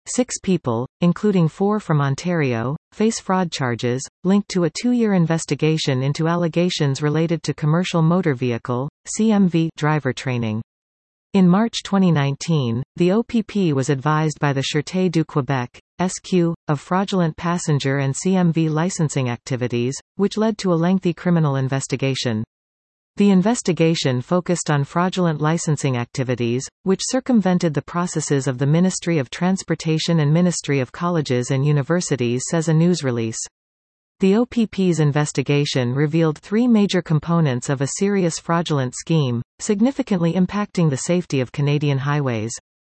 6 people, including 4 from Ontario, face fraud charges, linked to a 2-year investigation into allegations related to commercial motor vehicle (CMV) driver training. In March 2019, the OPP was advised by the Sûreté du Québec, SQ, of fraudulent passenger and CMV licensing activities, which led to a lengthy criminal investigation. The investigation focused on fraudulent licensing activities, which circumvented the processes of the Ministry of Transportation and Ministry of Colleges and Universities, says a news release. The OPP's investigation revealed 3 major components of a serious fraudulent scheme, significantly impacting the safety of Canadian highways.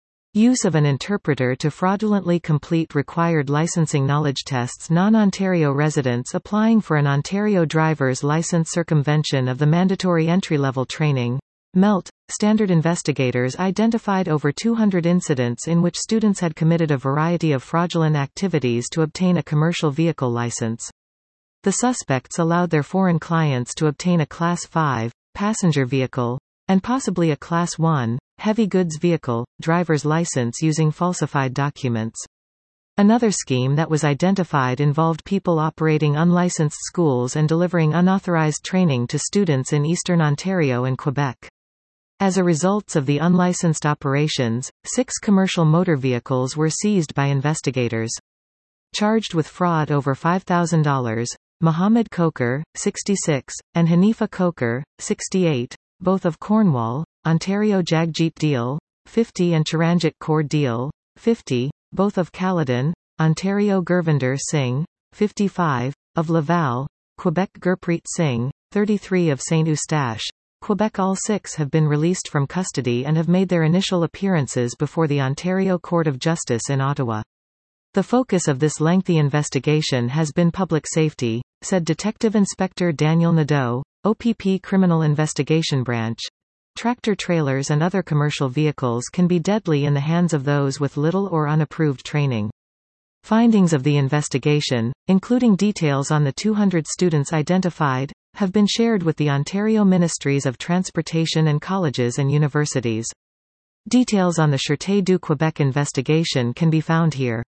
Use of an interpreter to fraudulently complete required licensing knowledge tests. Non-Ontario residents applying for an Ontario driver's license. Circumvention of the mandatory entry-level training (MELT). Standard investigators identified over 200 incidents in which students had committed a variety of fraudulent activities to obtain a commercial vehicle license. The suspects allowed their foreign clients to obtain a Class 5 passenger vehicle, and possibly a Class 1 heavy goods vehicle driver's license using falsified documents. Another scheme that was identified involved people operating unlicensed schools and delivering unauthorized training to students in Eastern Ontario and Quebec. As a result of the unlicensed operations, 6 commercial motor vehicles were seized by investigators. Charged with fraud over $5,000, Mohammed Coker, 66, and Hanifa Coker, 68, both of Cornwall, Ontario. Jagjit Deal, 50, and Charanjit Kaur Deal, 50, both of Caledon, Ontario. Gurvinder Singh, 55, of Laval, Quebec. Gurpreet Singh, 33, of Saint Eustache, Quebec. All 6 have been released from custody and have made their initial appearances before the Ontario Court of Justice in Ottawa. The focus of this lengthy investigation has been public safety, said Detective Inspector Daniel Nadeau, OPP Criminal Investigation Branch. Tractor-trailers and other commercial vehicles can be deadly in the hands of those with little or unapproved training. Findings of the investigation, including details on the 200 students identified, have been shared with the Ontario Ministries of Transportation and Colleges and Universities. Details on the Sûreté du Québec investigation can be found here.